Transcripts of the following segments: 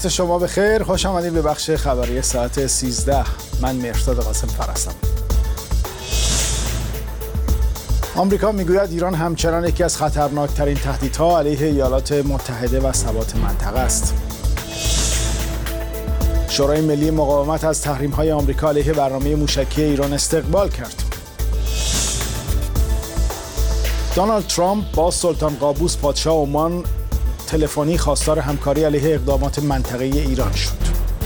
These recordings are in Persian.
وقت شما بخیر. خوش آمدید به بخش خبری ساعت 13. من مهرداد قاسم هستم. آمریکا میگوید ایران همچنان یکی از خطرناکترین تهدیدها علیه ایالات متحده و ثبات منطقه است. شورای ملی مقاومت از تحریم‌های آمریکا علیه برنامه موشکی ایران استقبال کرد. دونالد ترامپ با سلطان قابوس پادشاه عمان تلفنی خواستار همکاری علیه اقدامات منطقه‌ای ایران شد.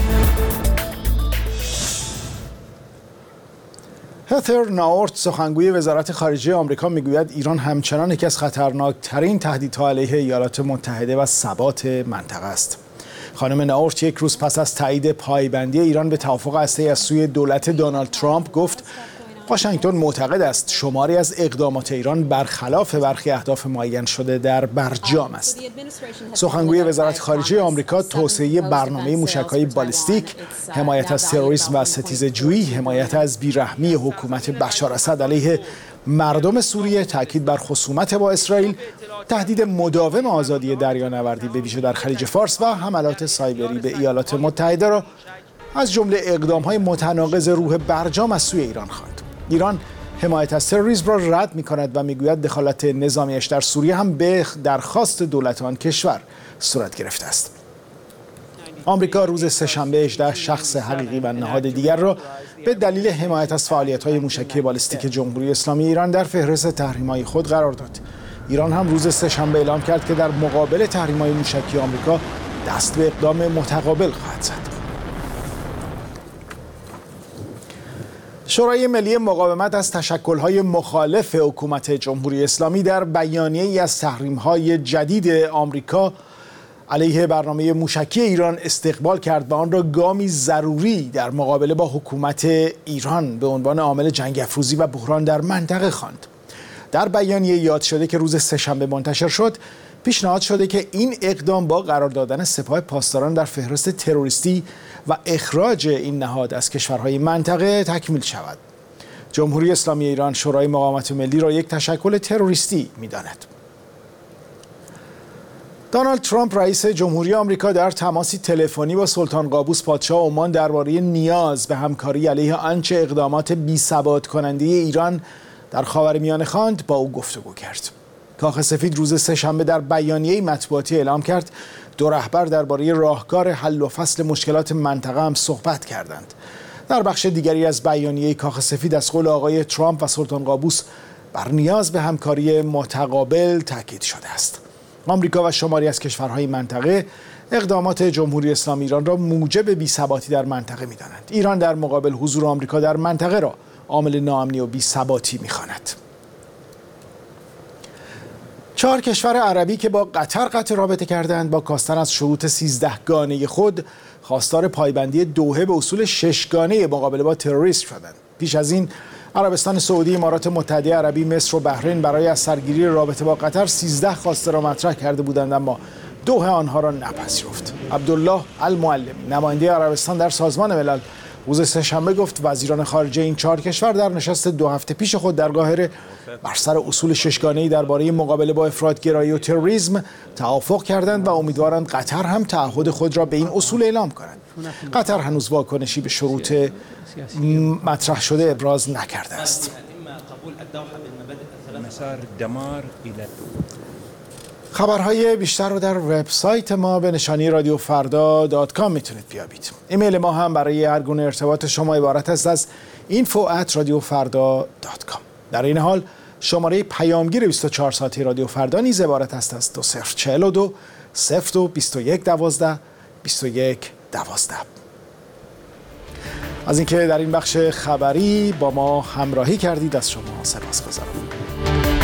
هتر ناورت سخنگوی وزارت خارجه آمریکا میگوید ایران همچنان یکی از خطرناکترین تهدیدها علیه ایالات متحده و ثبات منطقه است. خانم ناورت یک روز پس از تایید پایبندی ایران به توافق هسته‌ای از سوی دولت دونالد ترامپ گفت واشنگتن معتقد است شماری از اقدامات ایران برخلاف برخی اهداف معین شده در برجام است. سخنگوی وزارت خارجه آمریکا توسعه برنامه موشک‌های بالستیک، حمایت از تروریسم و ستیزه‌جویی، حمایت از بیرحمی حکومت بشار اسد علیه مردم سوریه، تاکید بر خصومت با اسرائیل، تهدید مداوم آزادی دریانوردی به ویژه در خلیج فارس و حملات سایبری به ایالات متحده را از جمله اقدام‌های متناقض روح برجام از سوی ایران خواند. ایران حمایت از تروریسم را رد می‌کند و می‌گوید دخالت نظامیش در سوریه هم به درخواست دولت آن کشور صورت گرفته است. آمریکا روز سه‌شنبه 18 شخص حقیقی و نهاد دیگر را به دلیل حمایت از فعالیت‌های موشکی بالستیک جمهوری اسلامی ایران در فهرست تحریم‌های خود قرار داد. ایران هم روز سه‌شنبه اعلام کرد که در مقابل تحریم‌های موشکی آمریکا دست به اقدام متقابل خواهد زد. شورای ملی مقاومت از تشکل‌های مخالف حکومت جمهوری اسلامی در بیانیه‌ای از تحریم‌های جدید آمریکا علیه برنامه موشکی ایران استقبال کرد و آن را گامی ضروری در مقابله با حکومت ایران به عنوان عامل جنگ افروزی و بحران در منطقه خواند. در بیانیه یاد شده که روز سه‌شنبه منتشر شد، پیشنهاد شده که این اقدام با قرار دادن سپاه پاسداران در فهرست تروریستی و اخراج این نهاد از کشورهای منطقه تکمیل شود. جمهوری اسلامی ایران شورای مقاومت ملی را یک تشکل تروریستی می‌داند. دونالد ترامپ رئیس جمهوری آمریکا در تماسی تلفنی با سلطان قابوس پادشاه عمان درباره نیاز به همکاری علیه آنچه اقدامات بی‌ثبات کننده ایران در خاورمیانه خواند با او گفتگو کرد. کاخ سفید روز سه‌شنبه در بیانیه‌ای مطبوعاتی اعلام کرد دو رهبر درباره راهکار حل و فصل مشکلات منطقه هم صحبت کردند. در بخش دیگری از بیانیه کاخ سفید از قول آقای ترامپ و سلطان قابوس بر نیاز به همکاری متقابل تاکید شده است. آمریکا و شماری از کشورهای منطقه اقدامات جمهوری اسلامی ایران را موجب بی‌ثباتی در منطقه می‌دانند. ایران در مقابل حضور آمریکا در منطقه را عامل ناامنی و بی‌ثباتی می‌خواند. 4 کشور عربی که با قطر قطع رابطه کردند با کاستن از شروط 13 گانه خود خواستار پایبندی دوحه به اصول 6 گانه مقابله با تروریسم شدند. پیش از این عربستان سعودی، امارات متحده عربی، مصر و بحرین برای از سرگیری رابطه با قطر 13 خواسته را مطرح کرده بودند اما دوحه آنها را نپذیرفت. عبدالله المعلمی نماینده عربستان در سازمان ملل روز سه‌شنبه گفت وزیران خارجه این 4 کشور در نشست 2 هفته پیش خود در قاهره بر سر اصول 6 گانه‌ای درباره مقابله با افراط‌گرایی و تروریسم توافق کردند و امیدوارند قطر هم تعهد خود را به این اصول اعلام کند. قطر هنوز واکنشی به شروط مطرح شده ابراز نکرده است. خبرهای بیشتر رو در وبسایت ما به نشانی radioffarda.com میتونید بیابید. ایمیل ما هم برای هر گونه ارتباط شما عبارت است از info@radioffarda.com. در این حال شماره پیامگیر 24 ساعته رادیو فردا نیز عبارت است از 2042 02 21 12 21 12. از اینکه در این بخش خبری با ما همراهی کردید از شما سپاسگزارم.